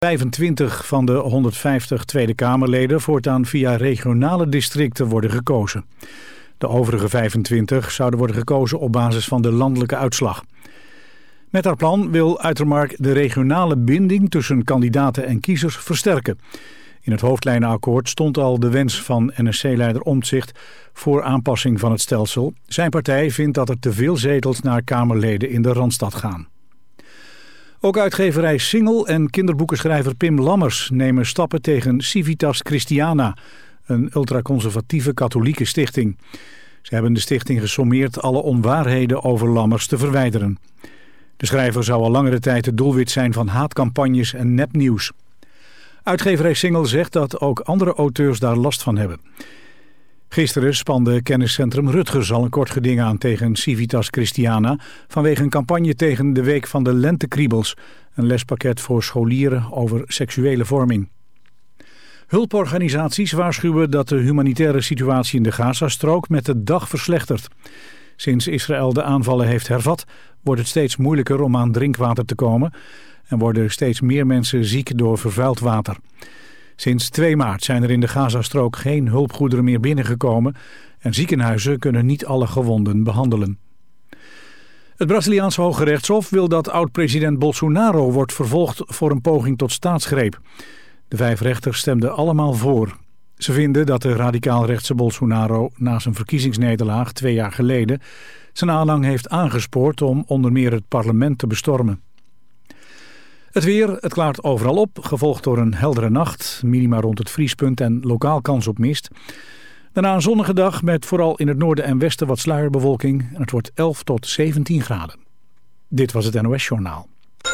25 van de 150 Tweede Kamerleden voortaan via regionale districten worden gekozen. De overige 25 zouden worden gekozen op basis van de landelijke uitslag. Met haar plan wil Uitermark de regionale binding tussen kandidaten en kiezers versterken. In het hoofdlijnenakkoord stond al de wens van NSC-leider Omtzigt voor aanpassing van het stelsel. Zijn partij vindt dat er te veel zetels naar Kamerleden in de Randstad gaan. Ook uitgeverij Singel en kinderboekenschrijver Pim Lammers nemen stappen tegen Civitas Christiana, een ultraconservatieve katholieke stichting. Ze hebben de stichting gesommeerd alle onwaarheden over Lammers te verwijderen. De schrijver zou al langere tijd het doelwit zijn van haatcampagnes en nepnieuws. Uitgeverij Singel zegt dat ook andere auteurs daar last van hebben. Gisteren spande kenniscentrum Rutgers al een kort geding aan tegen Civitas Christiana vanwege een campagne tegen de Week van de Lentekriebels, een lespakket voor scholieren over seksuele vorming. Hulporganisaties waarschuwen dat de humanitaire situatie in de Gazastrook met de dag verslechtert. Sinds Israël de aanvallen heeft hervat, wordt het steeds moeilijker om aan drinkwater te komen en worden steeds meer mensen ziek door vervuild water. Sinds 2 maart zijn er in de Gazastrook geen hulpgoederen meer binnengekomen en ziekenhuizen kunnen niet alle gewonden behandelen. Het Braziliaanse Hoge Rechtshof wil dat oud-president Bolsonaro wordt vervolgd voor een poging tot staatsgreep. De 5 rechters stemden allemaal voor. Ze vinden dat de radicaal-rechtse Bolsonaro na zijn verkiezingsnederlaag 2 jaar geleden zijn aanhang heeft aangespoord om onder meer het parlement te bestormen. Het weer, het klaart overal op, gevolgd door een heldere nacht, minima rond het vriespunt en lokaal kans op mist. Daarna een zonnige dag met vooral in het noorden en westen wat sluierbewolking en het wordt 11 tot 17 graden. Dit was het NOS Journaal.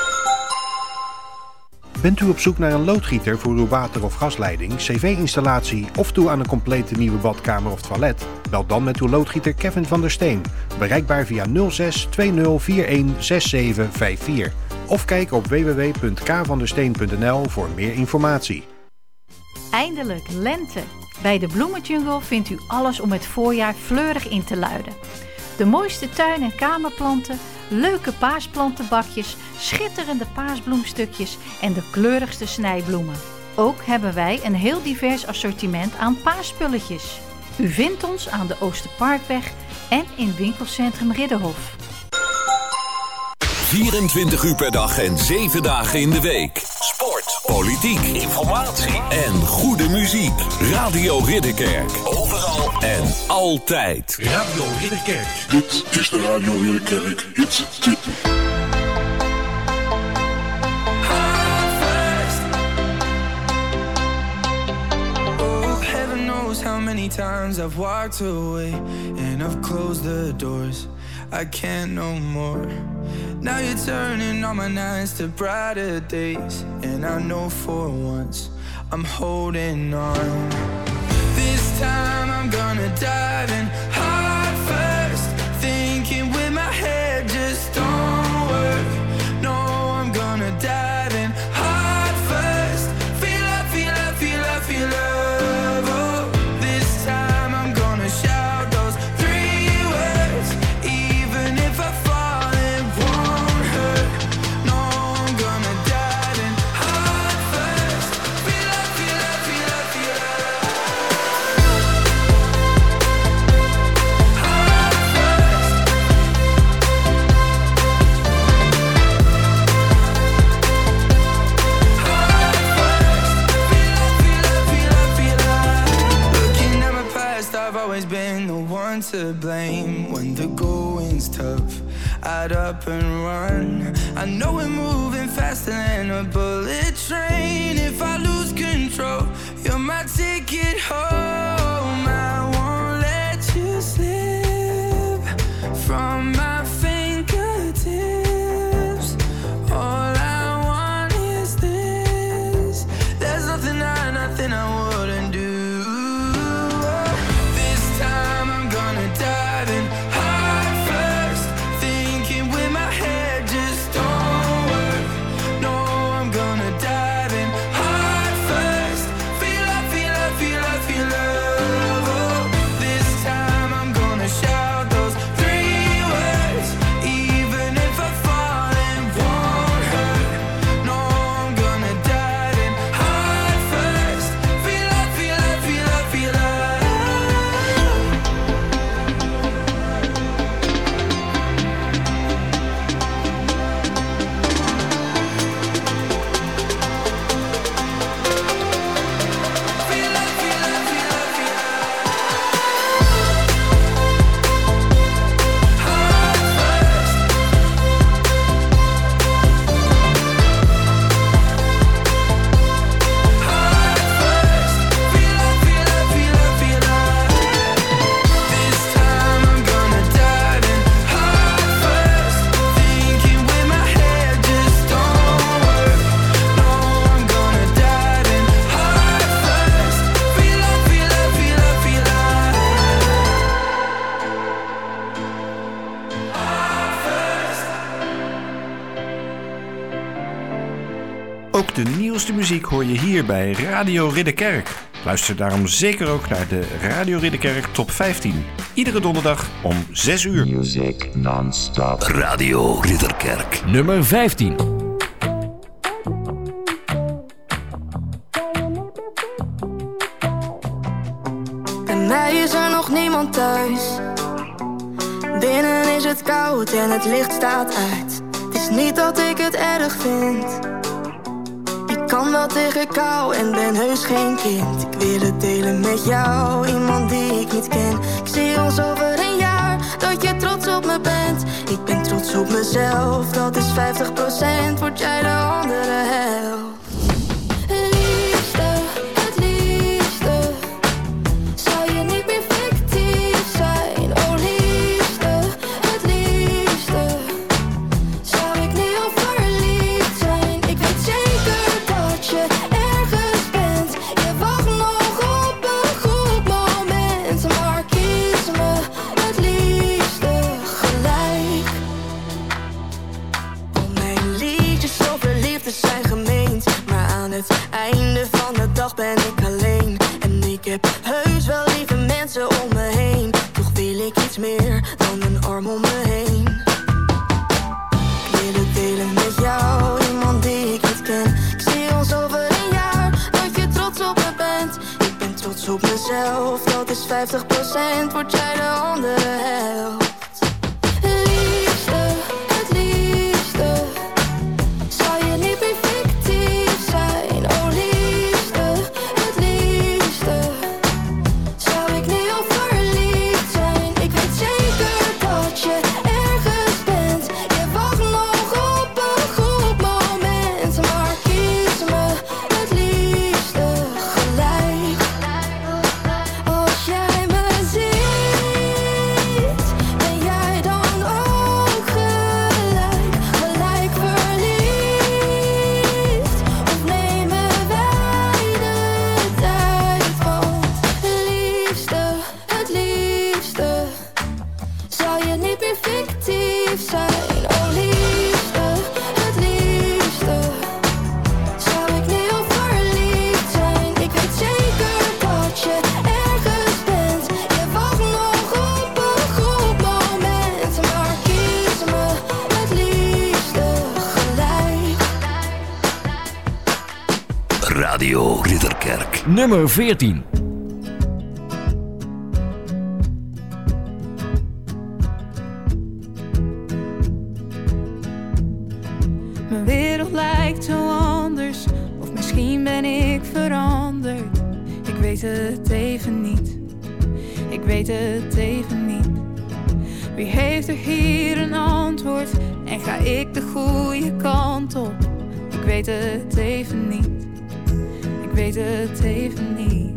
Bent u op zoek naar een loodgieter voor uw water- of gasleiding, cv-installatie of toe aan een complete nieuwe badkamer of toilet? Bel dan met uw loodgieter Kevin van der Steen. Bereikbaar via 06 2041 6754. Of kijk op www.kvandersteen.nl voor meer informatie. Eindelijk lente. Bij de Bloemenjungle vindt u alles om het voorjaar fleurig in te luiden. De mooiste tuin- en kamerplanten, leuke paasplantenbakjes, schitterende paasbloemstukjes en de kleurigste snijbloemen. Ook hebben wij een heel divers assortiment aan paasspulletjes. U vindt ons aan de Oosterparkweg en in winkelcentrum Ridderhof. 24 uur per dag en 7 dagen in de week. Sport, politiek, informatie en goede muziek. Radio Ridderkerk. Overal en altijd. Radio Ridderkerk. Dit is de Radio Ridderkerk Hits-tip. Oh, heaven knows how many times I've walked away and I've closed the doors. I can't no more. Now you're turning all my nights to brighter days, and I know for once I'm holding on. This time I'm gonna dive in heart first, thinking with my head just don't work. No, I'm gonna dive in heart first, feel love, feel love, feel love, feel love. Oh, this time I'm gonna shout those 3 words, even if I fall it won't hurt. No, I'm gonna dive in heart first, feel love, feel love, feel love, feel love. Heart first. Looking at my past, I've always been the one to blame. When the going's tough, I'd up and run. I know we're moving faster than a bullet train. If I lose control, you're my ticket home. I won't let you slip from my fingertips. All I want is this. There's nothing I wouldn't do. This time I'm gonna dive in heart first, thinking with my head just don't work. No, I'm gonna beste muziek hoor je hier bij Radio Ridderkerk. Luister daarom zeker ook naar de Radio Ridderkerk Top 15. Iedere donderdag om 6 uur. Music non-stop. Radio Ridderkerk. Nummer 15. Bij mij is er nog niemand thuis. Binnen is het koud en het licht staat uit. Het is niet dat ik het erg vind. Ik kan wel tegen kou en ben heus geen kind. Ik wil het delen met jou, iemand die ik niet ken. Ik zie ons over een jaar, dat je trots op me bent. Ik ben trots op mezelf, dat is 50%. Word jij de andere helft. Op mezelf, dat is 50%, word jij de andere helft. Liefste, het liefste, zou je niet meer fictief zijn. Oh liefste, het liefste, zou ik nu al verliefd zijn. Ik weet zeker dat je ergens bent. Je wacht nog op een goed moment. Maar kies me het liefste gelijk. Als jij me ziet, ben jij dan ook gelijk, gelijk verliefd? Of nemen wij de tijd? Want het liefste, zou je niet meer fictief zijn? Oh liefste, het liefste, zou ik nu al verliefd zijn? Ik weet zeker dat je ergens bent. Je wacht nog op een goed moment. Maar kies me het liefste gelijk. Radio Ridderkerk. Nummer 14. Mijn wereld lijkt zo anders, of misschien ben ik veranderd. Ik weet het even niet, ik weet het even niet. Wie heeft er hier een antwoord en ga ik de goede kant op? Ik weet het even niet, ik weet het even niet.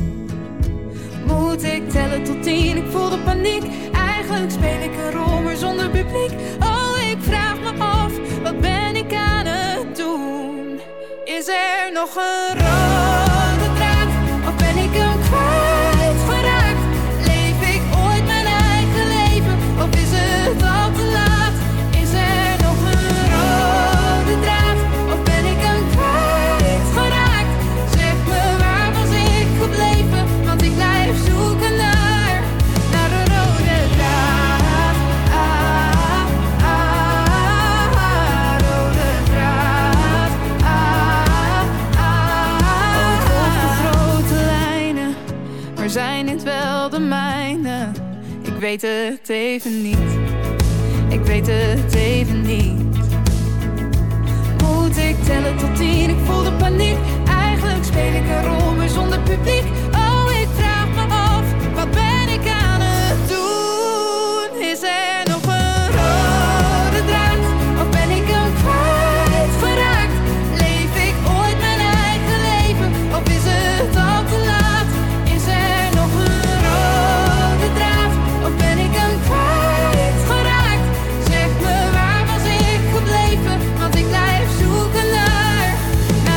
Moet ik tellen tot 10, ik voel de paniek. Eigenlijk speel ik een rol, maar zonder publiek. Oh, ik vraag me af, wat ben ik aan het doen? Is er nog een rode draad, of ben ik hem kwijtgeraakt? Leef ik ooit mijn eigen leven, of is het al te laat? Is er nog een rode draad, of ben ik hem kwijtgeraakt? Zeg me, waar was ik gebleven? Want ik blijf zoeken naar een rode draad. Rode draad. Over de grote lijnen, maar zijn dit wel de mijne? Ik weet het even niet, ik weet het even niet. Moet ik tellen tot 10, ik voel de paniek. Eigenlijk speel ik een rol, maar zonder publiek. Oh, ik vraag me af, wat ben ik aan het doen? Is er nog een rode draad, of ben ik hem kwijtgeraakt? Leef ik ooit mijn eigen leven, of is het al te laat? Is er nog een rode draad, of ben ik hem kwijtgeraakt? Zeg me, waar was ik gebleven? Want ik blijf zoeken naar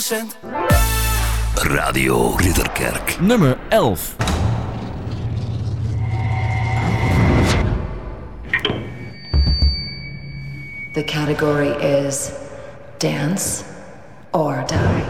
100%. Radio Ridderkerk. Nummer 11. The category is dance or die.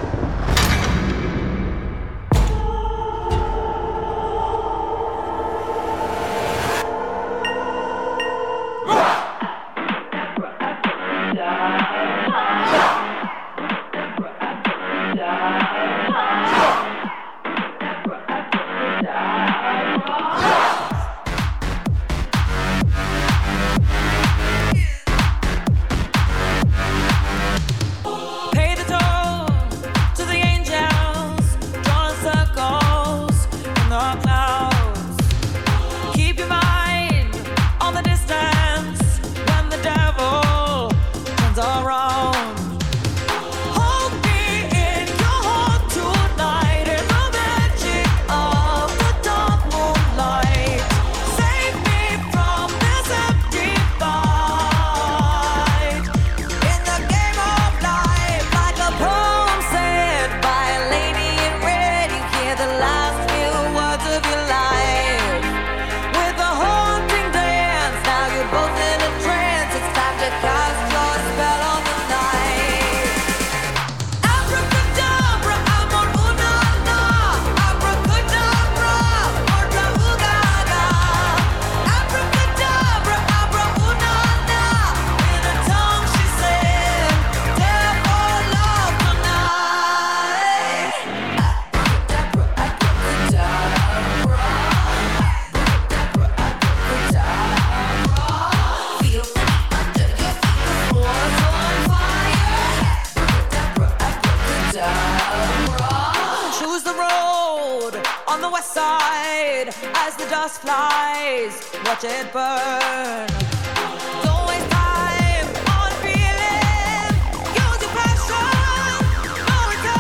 Watch it burn. Don't waste time on feeling. Use your passion. No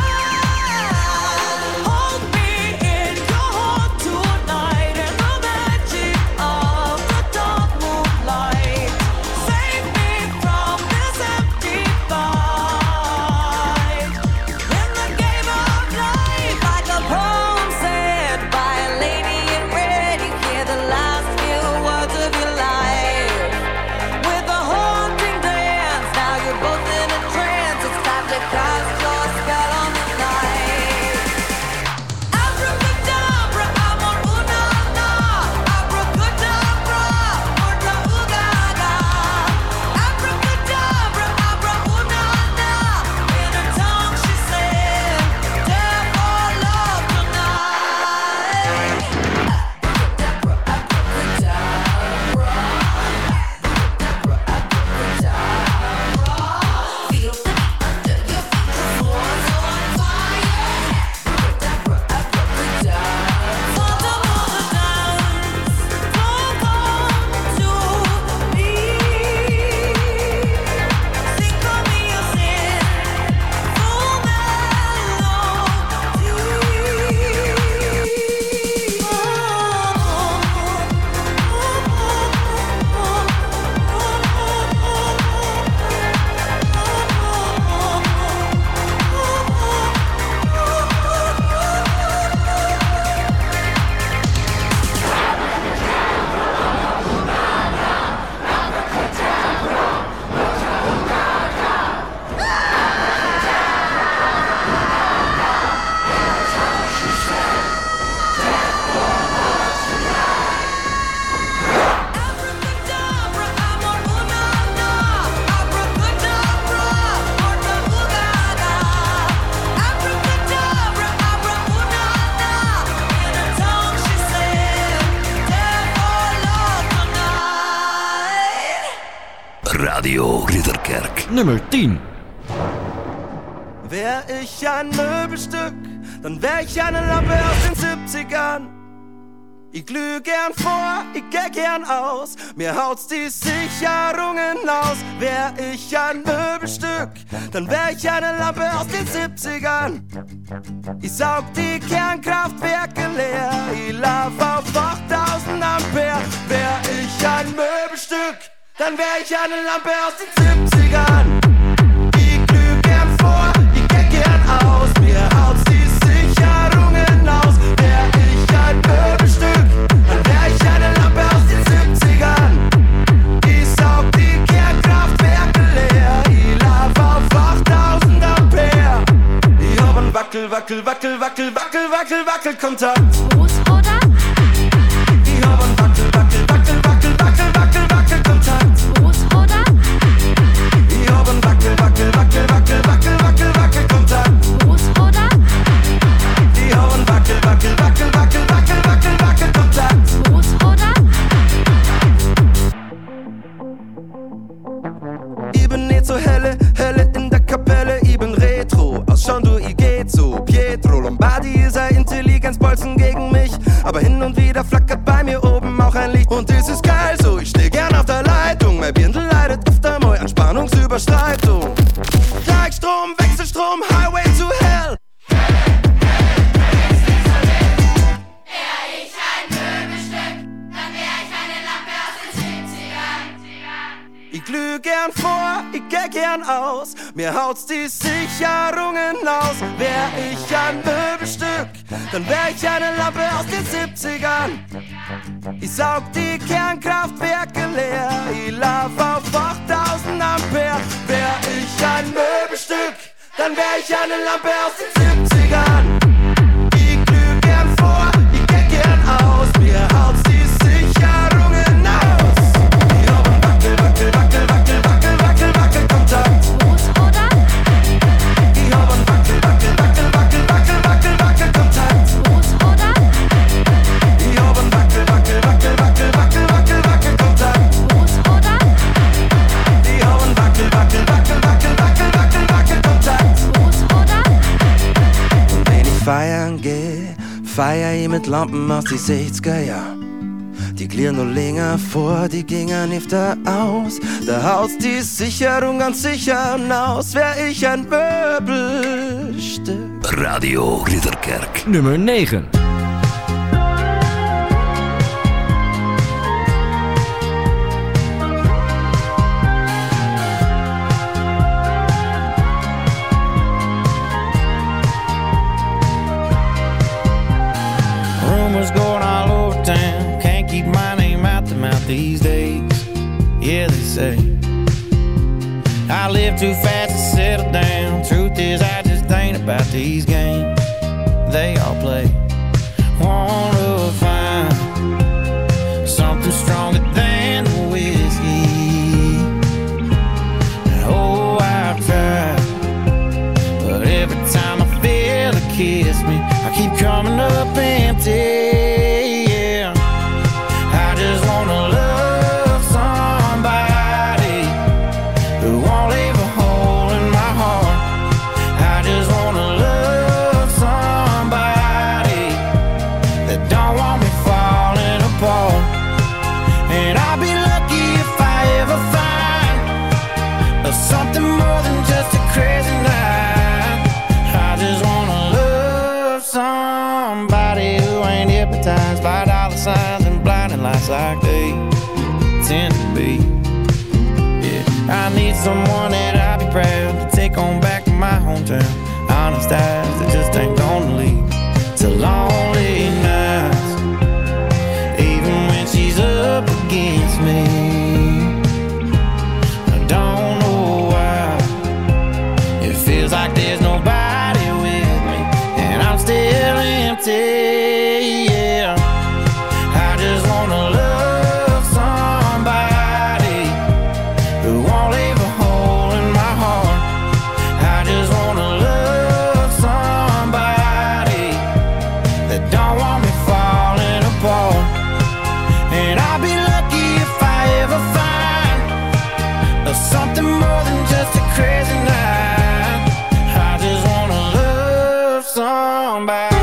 return. Hold me in your heart tonight in the magic of the dark moonlight. Save me from this empty fight. In the game of life, like a poem said by a lady in red, you hear the last words of your life. With a haunting dance, now you're both in a trance. It's time to cast your spell on the night. Abracadabra, amor una na. Abracadabra, orta ugaga. Abracadabra, abra una na. In her tongue she said, death or love tonight. Radio Ridderkerk. Nummer 10. Wär ich ein Möbelstück, dann wär ich eine Lampe aus den 70ern. Ich glüh gern vor, ich geh gern aus, mir haut's die Sicherungen aus. Wär ich ein Möbelstück, dann wär ich eine Lampe aus den 70ern. Ich saug die Kernkraftwerke leer, ich lauf auf 8000 Ampere. Wär ich ein Möbelstück, dann wär ich eine Lampe aus den 70ern. Ich glüh gern vor, ich geh gern aus, aus. Mir haut's die Sicherungen aus. Wär ich ein Möbelstück, dann wär ich eine Lampe aus den 70ern. Ich saug die Kernkraftwerke leer. Ich lauf auf 8000 Ampere. Ich hab einen Wackel-Kontakt. Fußroder? Ich hab einen Wackel-Kontakt. Fußroder? Ich hab einen Wackel-Kontakt. Fußroder? Ich hab einen Wackel-Kontakt. Fußroder? Ich bin nicht so helle in der Kapelle. Ich bin Retro, aus schon du, ich geht so. Pietro Lombardi ist ein Intelligenzbolzen gegen mich. Aber hin und wieder flackert bei mir oben auch ein Licht. Und das ist geil so, ich steh gern auf der Leitung. Mein Birndl leidet öfter mal an Spannungsüberschreitung. Gleichstrom, Wechselstrom, Highway to Hell. Ich glüh gern vor, ich geh gern aus. Mir haut's die Sicherungen aus. Wär ich ein Möbelstück, dann wär ich eine Lampe aus den 70ern. Ich saug die Kernkraftwerke leer. Ich lauf auf 8000 Ampere. Wär ich ein Möbelstück, dann wär ich eine Lampe aus den 70ern. Ich glüh gern vor, ich geh gern aus. Mir haut's die Sicherungen aus. Wackel-Kontakt. Fußroder? Ich hab einen Wackel-Kontakt. Fußroder? Ich hab einen Wackel-Kontakt. Fußroder? Ich hab einen Wackel-Kontakt. Fußroder? Und wenn ich feiern geh, feier ich mit Lampen aus die 60er Jahr. Die klirren nur länger vor, die gingen öfter aus. Da haut's die Sicherung ganz sicher aus. Wär ich ein Möbelstück. Radio Ridderkerk. Nummer 9. Rumors going all over town. Can't keep my name out the mouth these days. Yeah, they say I live too fast to settle down. Truth is, I just ain't about these games they all play. Wanna find something stronger than the whiskey. Oh, I've tried, but every time I feel it kiss me, I keep coming up empty. Yeah, I just wanna love somebody who won't leave a hole in my heart. I just wanna love somebody that don't want me falling apart. And I'll be lucky if I ever find something more than just a crazy night. I just wanna love somebody who ain't hypnotized by dollar signs and blinding lights like they tend to be. Yeah, I need someone that I'll be proud to take on back to my hometown. Honest eyes that just ain't gonna lead to lonely nights, even when she's up against me. I don't know why it feels like there's nobody with me, and I'm still empty. Yeah, I just wanna love somebody who won't leave a hole in my heart. I just wanna love somebody that don't want me falling apart. And I'll be lucky if I ever find something more than just a crazy night. I just wanna love somebody.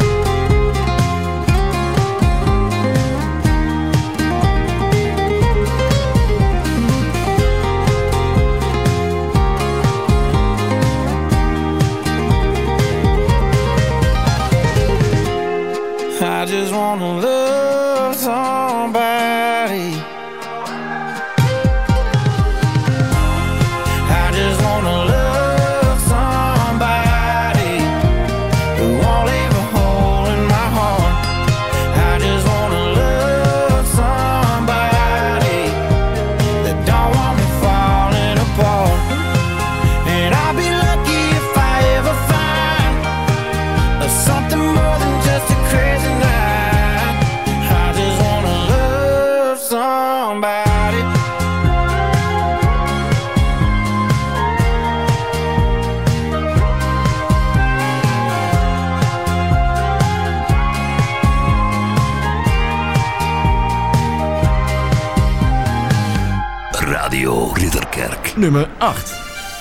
I just wanna love somebody. I just wanna love somebody nummer 8.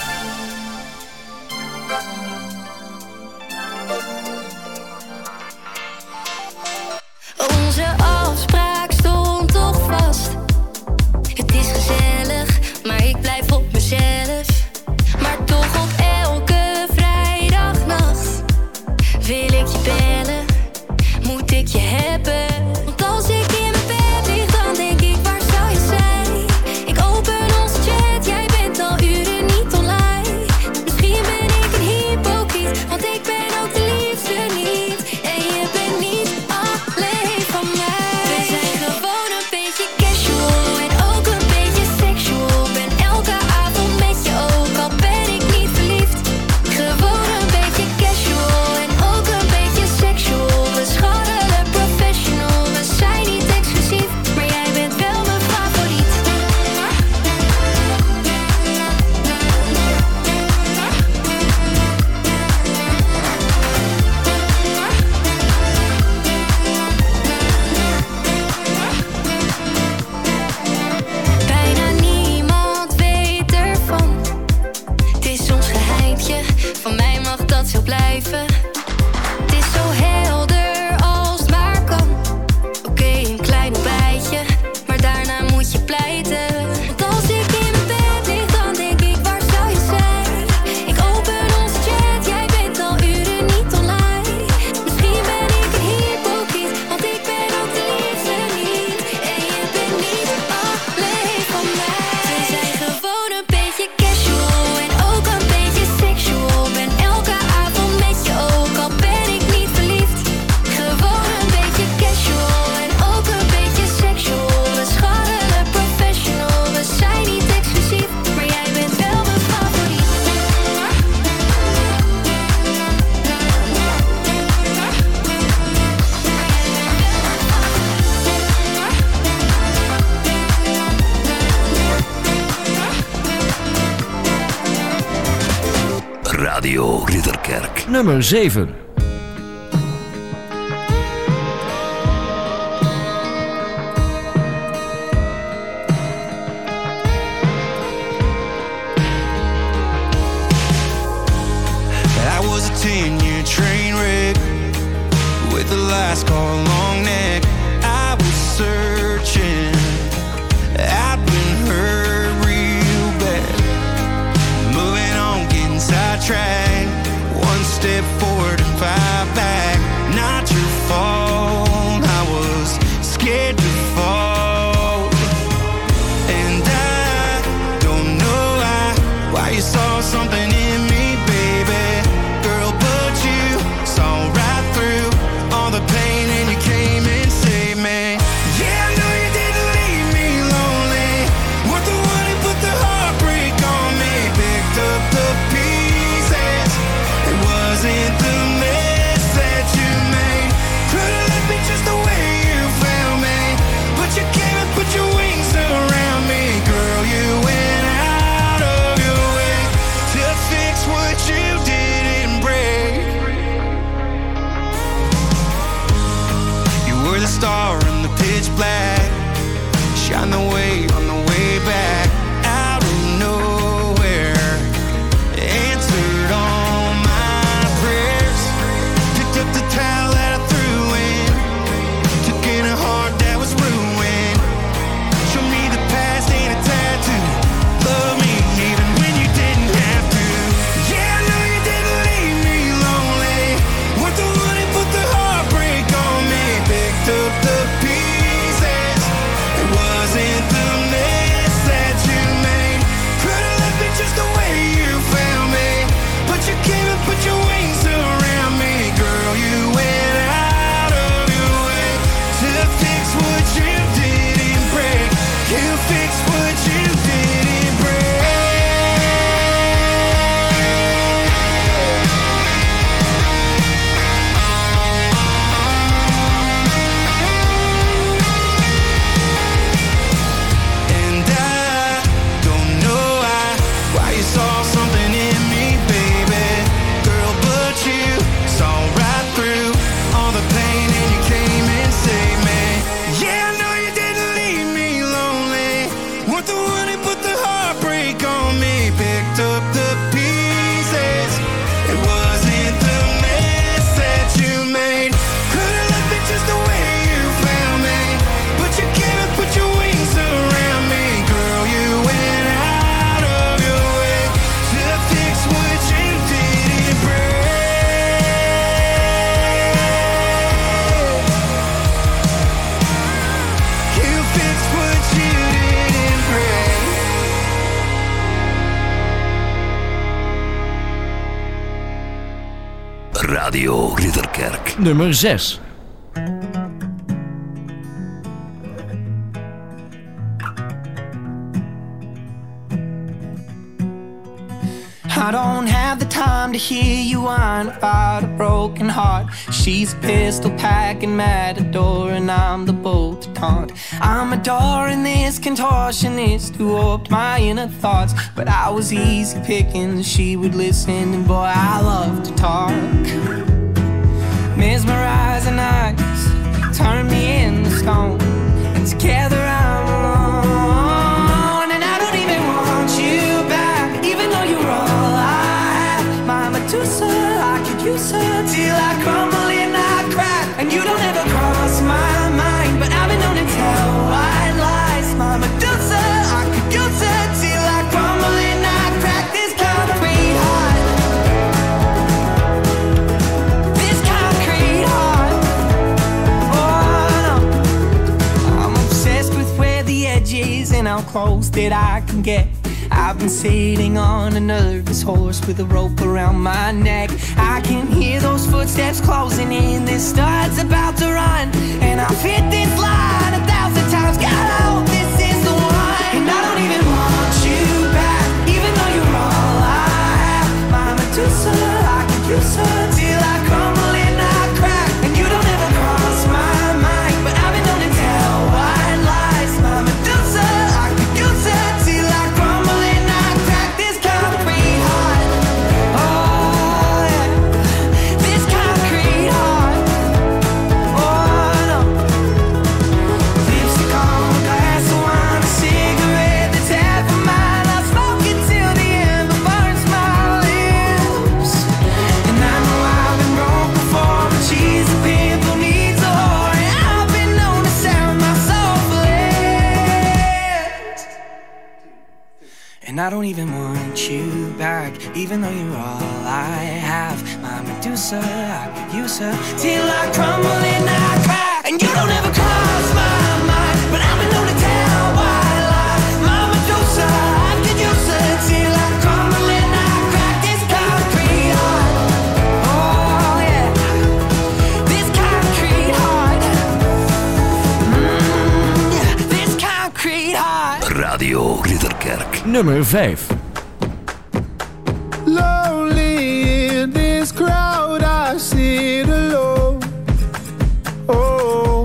Onze afspraak stond toch vast. Het is gezellig, maar ik blijf op mezelf. Maar toch op elke vrijdagnacht wil ik je bellen, moet ik je hebben. Want als ik in mijn bed lig, dan denk ik, waar zou je zijn? Ik open onze chat, jij bent al uren niet online. Misschien ben ik een hypocriet, want ik ben ook de liefste niet. En je bent niet alleen van mij. We zijn gewoon een beetje casual en ook een beetje sexual. Ben elke avond met je ook, al ben ik niet verliefd. Gewoon een beetje casual en ook een beetje sexual. We scharrelen professional, we zijn niet exclusief, maar jij bent wel mijn favoriet. Bijna niemand weet ervan. Het is ons geheimtje, van mij mag dat zo blijven. Het is zo helder als het maar kan. Oké, een klein bijtje, maar daarna moet je pleiten. Want als ik in mijn bed lig, dan denk ik, waar zou je zijn? Ik open onze chat, jij bent al uren niet online. Misschien ben ik een hypocriet, want ik ben ook de liefste niet. En je bent niet alleen van mij. We zijn gewoon een beetje casual en ook een beetje sexual. Ben elke avond met je ook, al ben ik niet verliefd. Gewoon een beetje casual en ook een beetje sexual. We scharrelen professional, we zijn niet exclusief, maar jij bent wel mijn favoriet. Radio Ridderkerk, nummer 7. I was a 10-year train wreck with a last call long neck. I was searching, I'd been hurt real bad. Moving on, getting sidetracked. One step forward and 5 back. Not your fault, I was scared to fall. And I don't know why you saw something in me, baby. Girl, but you saw right through all the pain and you came and saved me. Yeah, I know you didn't leave me lonely. Weren't the one who put the heartbreak on me. Picked up the pieces, it wasn't the mess that you made. Could've left me just the way you found me, but you came and put your wings around me. Girl, you went out of your way to fix what you didn't break. You were the star in the pitch black, shine the way on the way back. Out of nowhere, answered all my prayers. Picked up the towel that I threw in, took in a heart that was ruined. Show me the past ain't a tattoo. Love me even when you didn't have to. Yeah, I know you didn't leave me lonely. Weren't the one who put the heartbreak on me. Picked up the pieces, it wasn't the Radio Ridderkerk. Nummer 6. I don't have the time to hear you whine about a broken heart. She's a pistol packing matador and I'm the bolt to taunt. I'm adoring this contortionist who warped my inner thoughts, but I was easy picking, she would listen, and boy I love to talk. Mesmerizing eyes turn me into stone, and together I'm alone. And I don't even want you back, even though you're all I have. My Medusa, I could use her till I crumble and I crack. And you don't ever cross my mind, but I've been known to tell white lies. My Medusa, I could use her till I crumble and I crack. This concrete heart, this concrete heart. Oh no, I'm obsessed with where the edge is and how close that I can get. I've been sitting on a nervous horse with a rope around my neck. I can hear those footsteps closing in, this stud's about to run, and I've hit this line 1,000 times. God, I hope this is the one. And I don't even want you back, even though you're all I have. My Medusa, I could use her till I crumble and I crack. And you don't ever cross my mind, but I've been known to tell white lies. My Medusa, I could use her till I crumble and I crack. This concrete heart, oh yeah, this concrete heart, oh no. Lipstick on a glass of wine, a cigarette that's half of mine. I smoke it till the ember burns my lips. And I know I've been broke before, but she's a pimple needs a whore, and I've been known to sound my soul for less. And I don't even want you back, even though you're all I have. My Medusa, I could use her till I crumble and I crack. And you don't ever cross my mind, but I've been known to tell white lies. My Medusa, I could use her till I crumble and I crack. This concrete heart, oh yeah, this concrete heart, yeah, this concrete heart. Radio Ridderkerk. Nummer 5. Lonely in this crowd, I sit alone. Oh,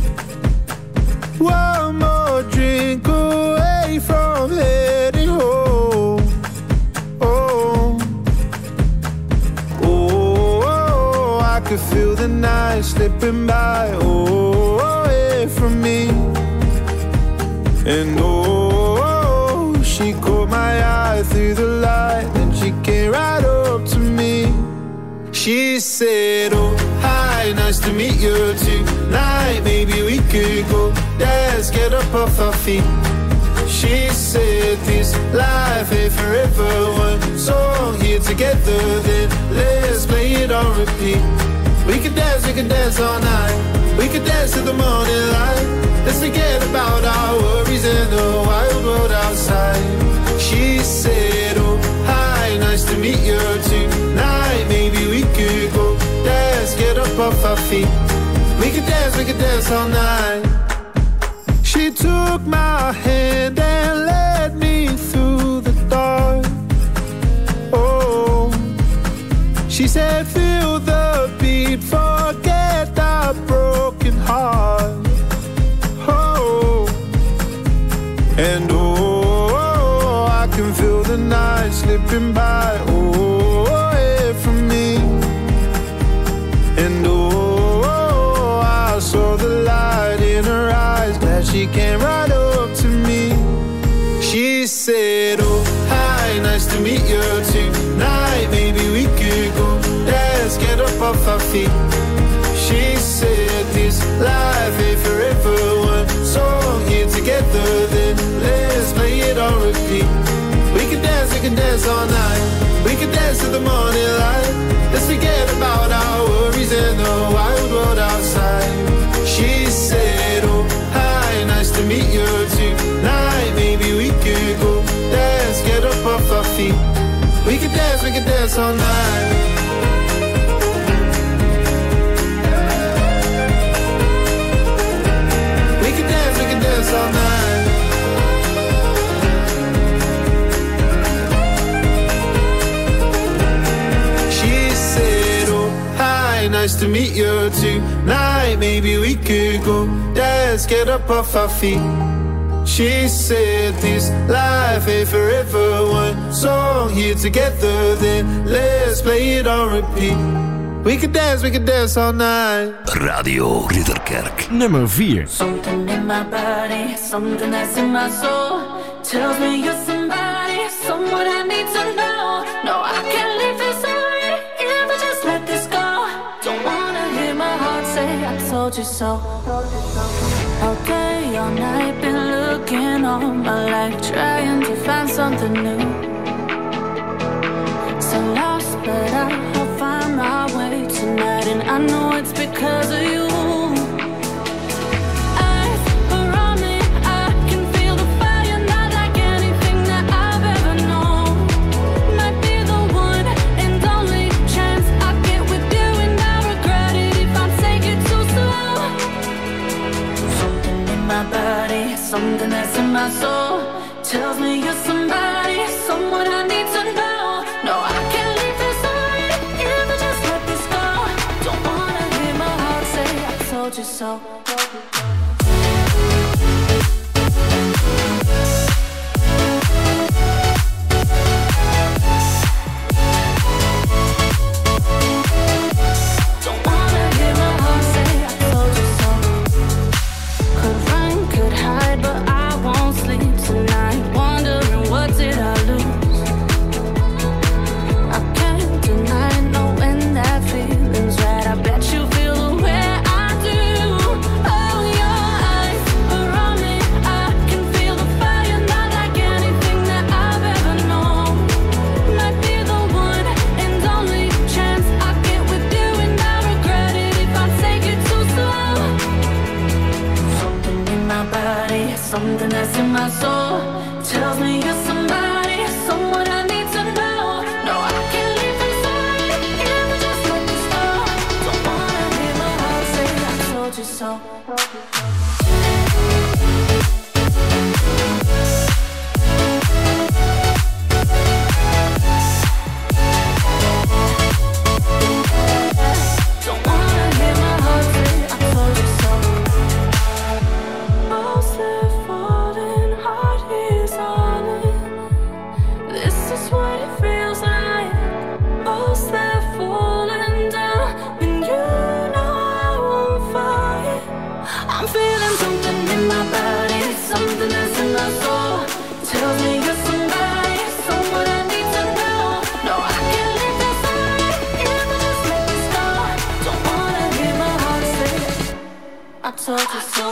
one more drink away from heading home. Oh, oh, I could feel the night slipping by. Oh, away from me. And oh, she caught my eye through the light, and she came right up to me. She said, oh, hi, nice to meet you tonight. Maybe we could go dance, get up off our feet. She said, this life ain't forever. One song here together, then let's play it on repeat. We could dance all night. We could dance till the morning light. Let's forget about our worries and the wild world outside. She said, oh, hi, nice to meet you tonight. Maybe we could go dance, get up off our feet. We could dance all night. She took my hand and led me through the dark. Oh, she said, feel the beat, forget the broken heart. Oh, and oh, I can feel the night slipping by. Oh, away from me. And oh, I saw the light in her eyes. Glad she came right up to me. She said, oh, hi, nice to meet you tonight. Maybe we could go dance, get up off our feet. She said, this life ain't forever. One song here together, then let's play it on repeat. We can dance all night. We can dance till the morning light. Let's forget about our worries and the wild world outside. She said, oh, hi, nice to meet you tonight. Maybe we could go dance, get up off our feet. We can dance all night. hi, nice to meet you tonight. Maybe we could go dance, get up off our feet. She said this life ain't forever. One song here together, then let's play it on repeat. We could dance all night. Radio Ridderkerk, nummer 4. Something in my body, something that's in my soul tells me you're somebody, someone I need to know. No, I can't leave this already if I just let this go. Don't wanna hear my heart say I told you so. Okay, all night been looking all my life, trying to find something new. So lost, but I'll find my way tonight, and I know it's because of you. Eyes around me, I can feel the fire, not like anything that I've ever known. Might be the one and only chance I get with you, and I regret it if I take it too slow. Something in my body, something that's in my soul tells me you're somebody, someone I need to know. No, I can't leave this already if I just let this go. Don't wanna hear my heart say I told you so. Don't wanna hear my heart say I told you so. Could run, could hide, but I won't sleep tonight, wondering what did I lose. I can't deny knowing that feeling's right. I bet you feel the way I do. Oh, your eyes around me, I can feel the fire, not like anything that I've ever known. Might be the one and only chance I get with you, and I regret it if I take it too slow. Something in my body, something that's in my soul tells me you're somebody, someone I need to know. No, I can't leave this already if I just let this go. Don't wanna hear my heart say I told you so. Don't wanna hear my heart say I told you so. Walls that falling, heart is all in. This is what it feels like. Walls that falling down, and you know I won't fight. I'm feeling something in my body, something that's in my soul tells me you're somebody, someone I need to know. No, I can't leave this already if I just let this go. Don't wanna hear my heart say I told you so.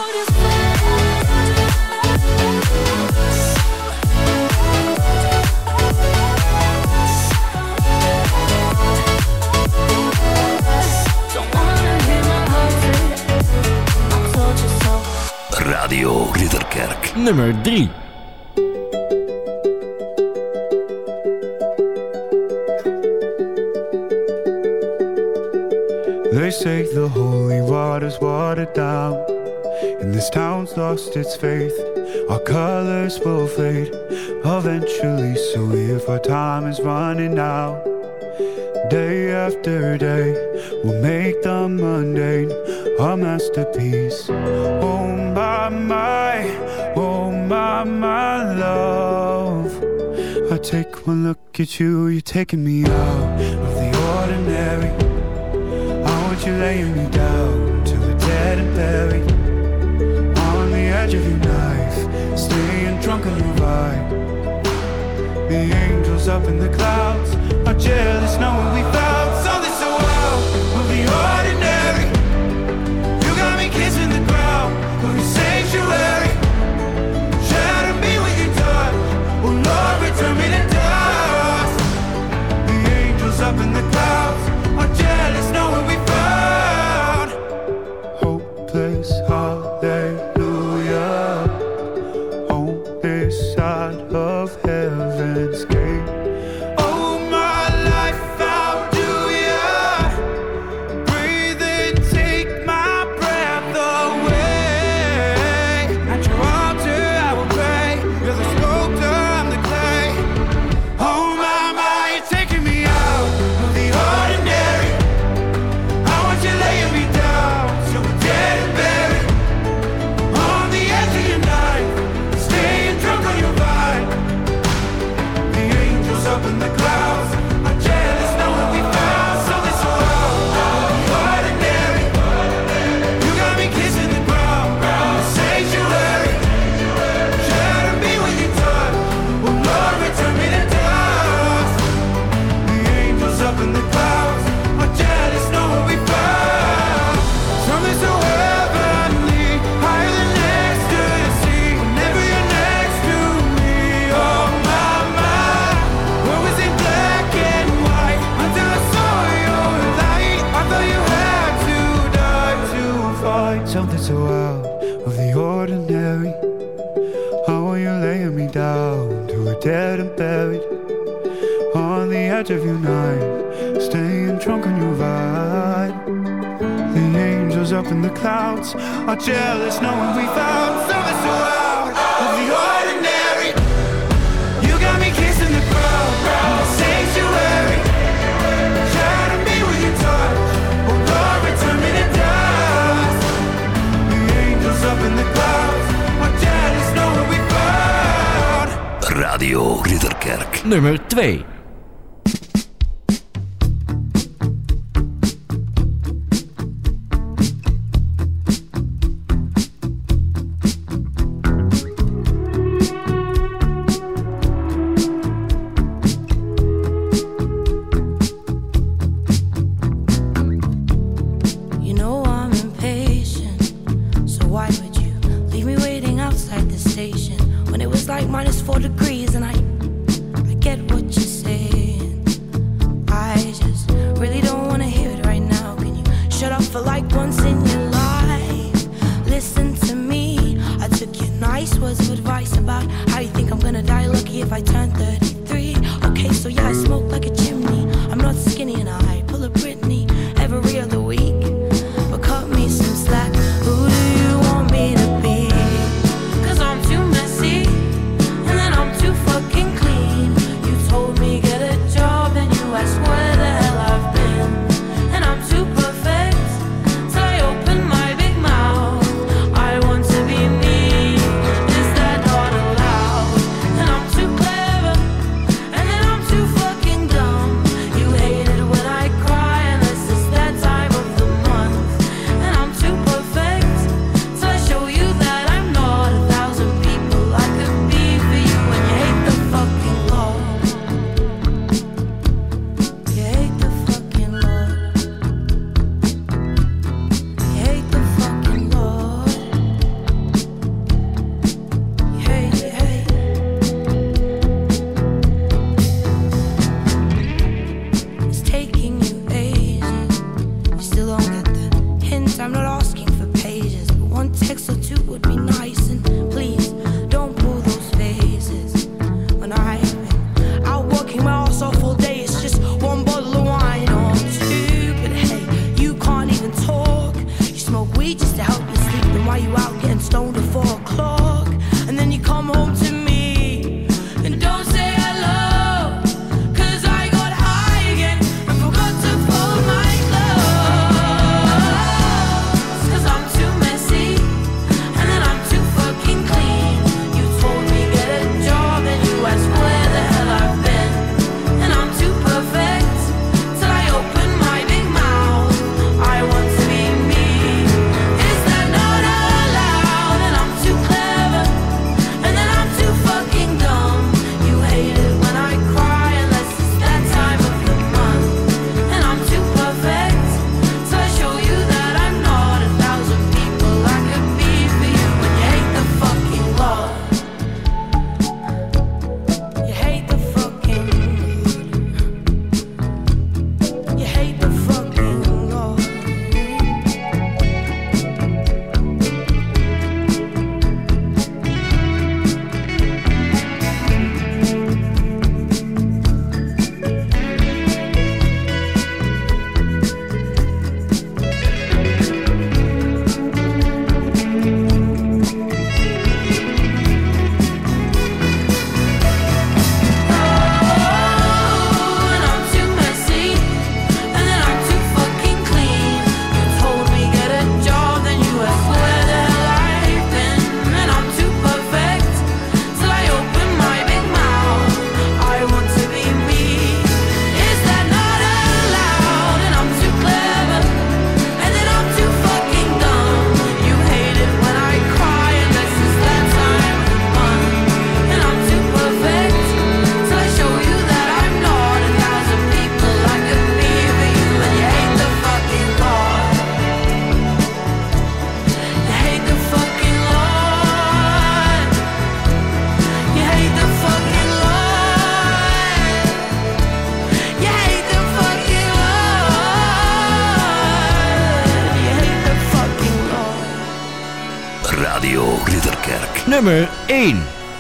Don't wanna hear my heart say I told you so. Radio Ridderkerk, nummer 3. They say the holy water's watered down, and this town's lost its faith. Our colors will fade eventually, so if our time is running out, day after day, we'll make the mundane a masterpiece. Oh my love, I take one look at you, you're taking me out of the ordinary. I want you laying me down till we're dead and buried, on the edge of your knife, staying drunk on your vibe. The angels up in the clouds are jealous knowing we found something so wild of the ordinary. You got me kissing the ground of your sanctuary. Shatter me with your touch, oh Lord, return me to dust. The angels up in the clouds are jealous knowing we found hopeless hallelujah on this side of heaven's gate. Oh my life, how do something so out of the ordinary. How are you laying me down to a dead and buried on the edge of your night, staying drunk on your vibe. The angels up in the clouds are jealous knowing we found something so out of the ordinary. You got me kissing the crowd in the sanctuary, trying to be with your touch. Oh Lord, return me to dust. The angels up in the clouds are jealous knowing we found. Radio Ridderkerk, nummer 2. Is Radio Ridderkerk. Nummer 1.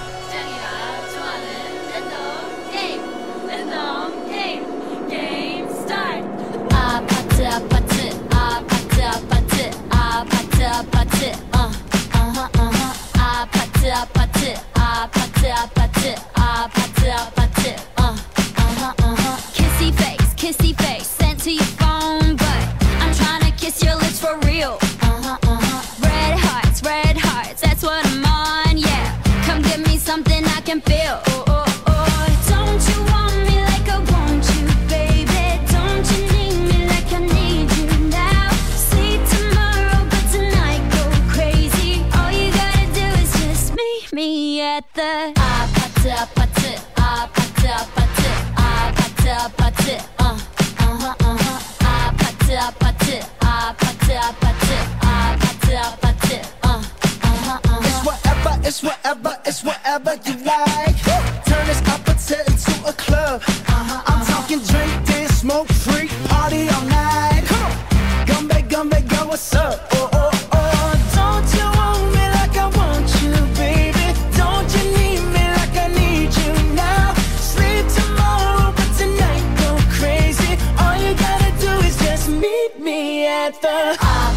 Kissy face, sent to your phone, but I'm trying to kiss your lips for real. Red hearts, that's what I'm on, yeah. Come give me something I can feel. Don't you want me like I want you, baby? Don't you need me like I need you now? See tomorrow, but tonight go crazy. All you gotta do is just meet me at the It's whatever you like. Turn this opposite into a club. I'm talking drink, dance, smoke, freak, party all night. Come on, gumbe, go, what's up? Don't you want me like I want you, baby? Don't you need me like I need you now? Sleep tomorrow, but tonight go crazy. All you gotta do is just meet me at the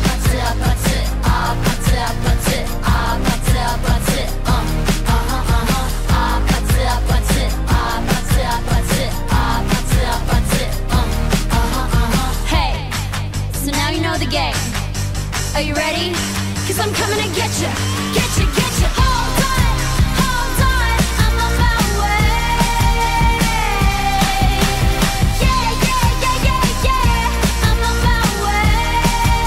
the game. Are you ready? 'Cause I'm coming to get you. Hold on, I'm on my way. Yeah, I'm on my way.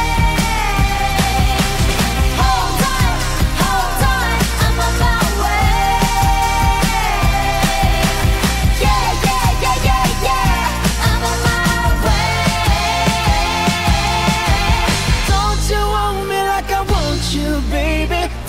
Hold on, I'm on my way. Yeah, I'm on my way. Don't you want me like I want you, baby?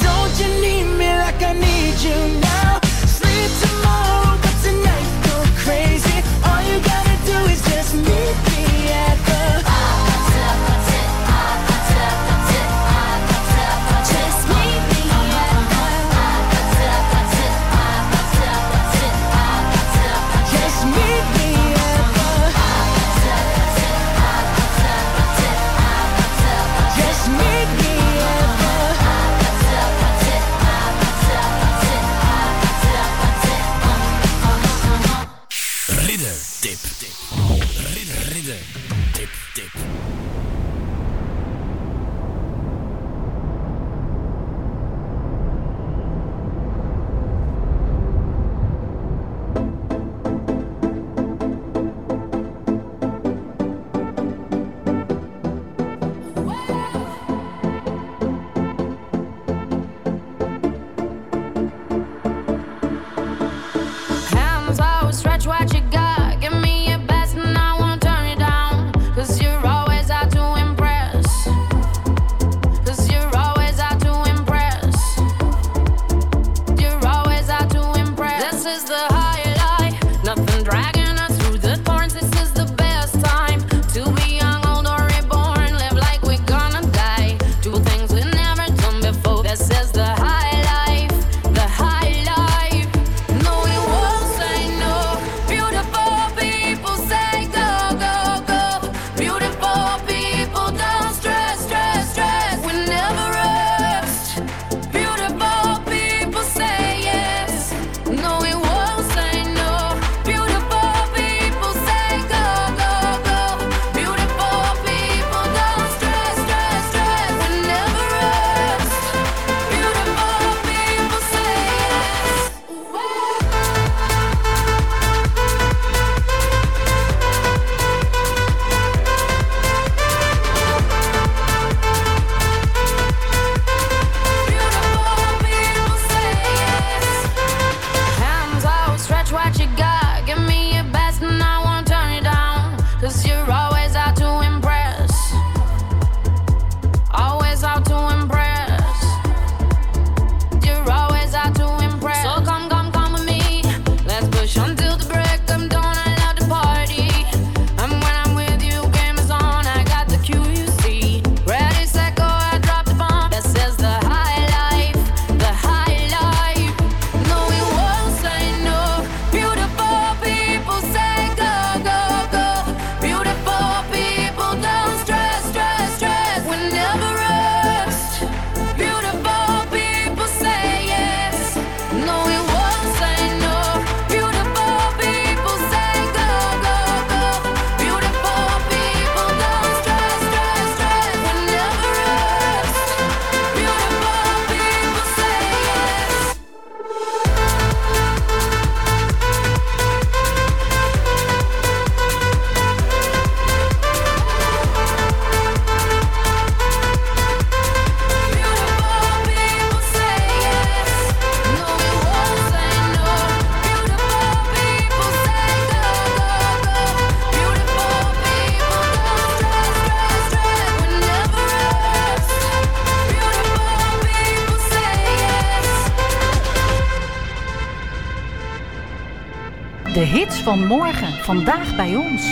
De hits van morgen, vandaag bij ons.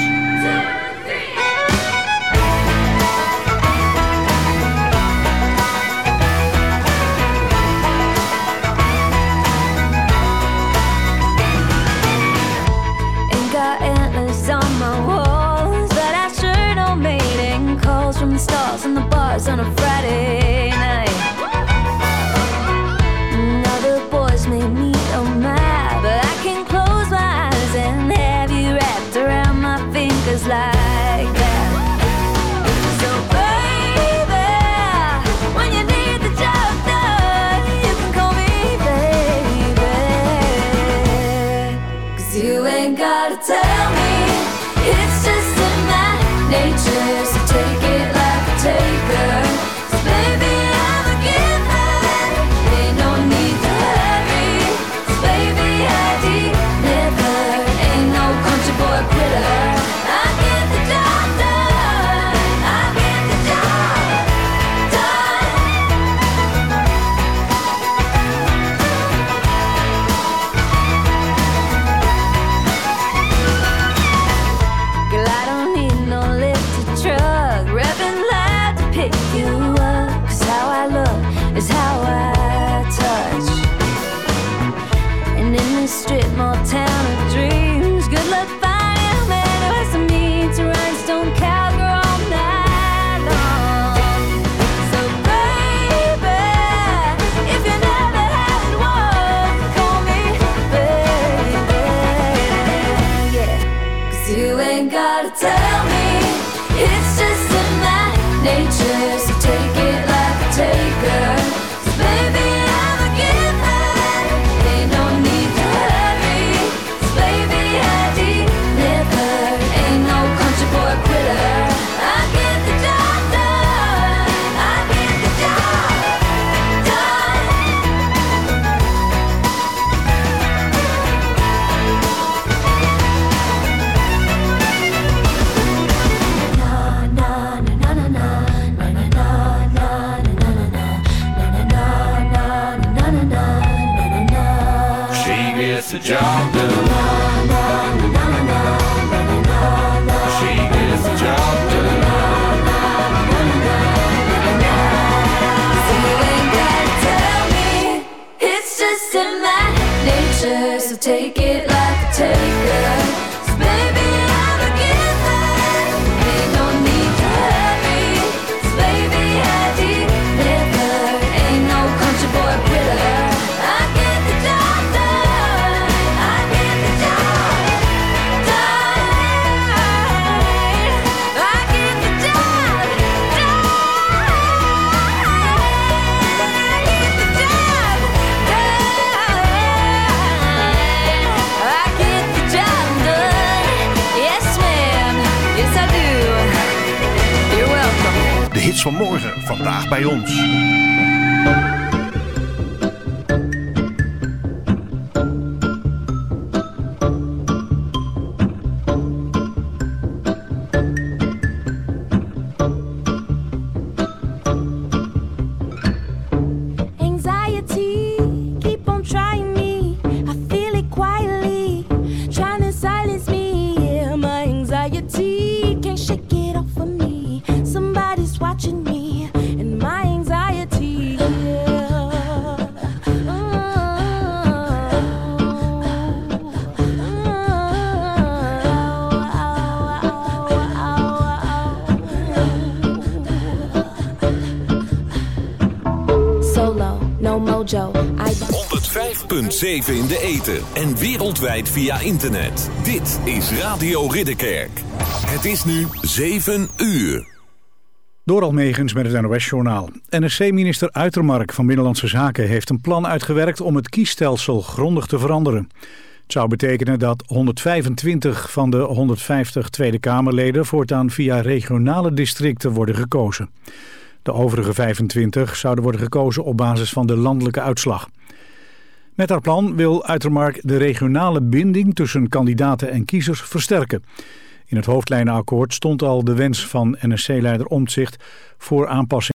Ain't got antlers on my walls, but I sure don't mating calls from the stars and the bars on a Friday night. Other boys may meet on my, but I can close my eyes and have you wrapped around my fingers like that. So baby, when you need the job done, you can call me baby. 'Cause you ain't gotta tell me, it's just in my nature, so take it like a taker. 'Cause baby, I'm a giver, ain't no need to hurry. 'Cause baby, I deliver, ain't no country boy quitter. I get the job done, I get the job done. Girl, I don't need no lifted truck, revving loud to pick you up. 'Cause how I look is how I touch. And in this strip mall town of dreams, good luck finding a man who has to meet to rhinestone cowgirl all night long. So baby, if you never had one, call me baby, yeah. 'Cause you ain't gotta tell me, it's just in my nature, so take it like a taker. 'Cause baby, I'm a giver, ain't no need to hurry. 'Cause baby, I deliver, ain't no country boy quitter. I get the job done, I get the job done. She gets the job done. She gets the job done. You ain't gotta tell me, it's just in my nature, so take it like a taker. 'Cause baby, I'm a giver, ain't no need to hurry. 'Cause baby, I deliver, ain't no country boy quitter. I get the job done, I get the job done, I get the job De hits van morgen, vandaag bij ons. Anxiety, keep on trying me. I feel it quietly, trying to silence me. Yeah, my anxiety can't shake it off of me. Somebody's watching me, and my anxiety. Solo, no mojo. 105.7 in de ether en wereldwijd via internet. Dit is Radio Ridderkerk. Het is nu 7 uur. Doral Megens met het NOS-journaal. NSC-minister Uitermark van Binnenlandse Zaken heeft een plan uitgewerkt om het kiesstelsel grondig te veranderen. Het zou betekenen dat 125 van de 150 Tweede Kamerleden voortaan via regionale districten worden gekozen. De overige 25 zouden worden gekozen op basis van de landelijke uitslag. Met haar plan wil Uitermark de regionale binding tussen kandidaten en kiezers versterken. In het hoofdlijnenakkoord stond al de wens van NSC-leider Omtzigt voor aanpassing.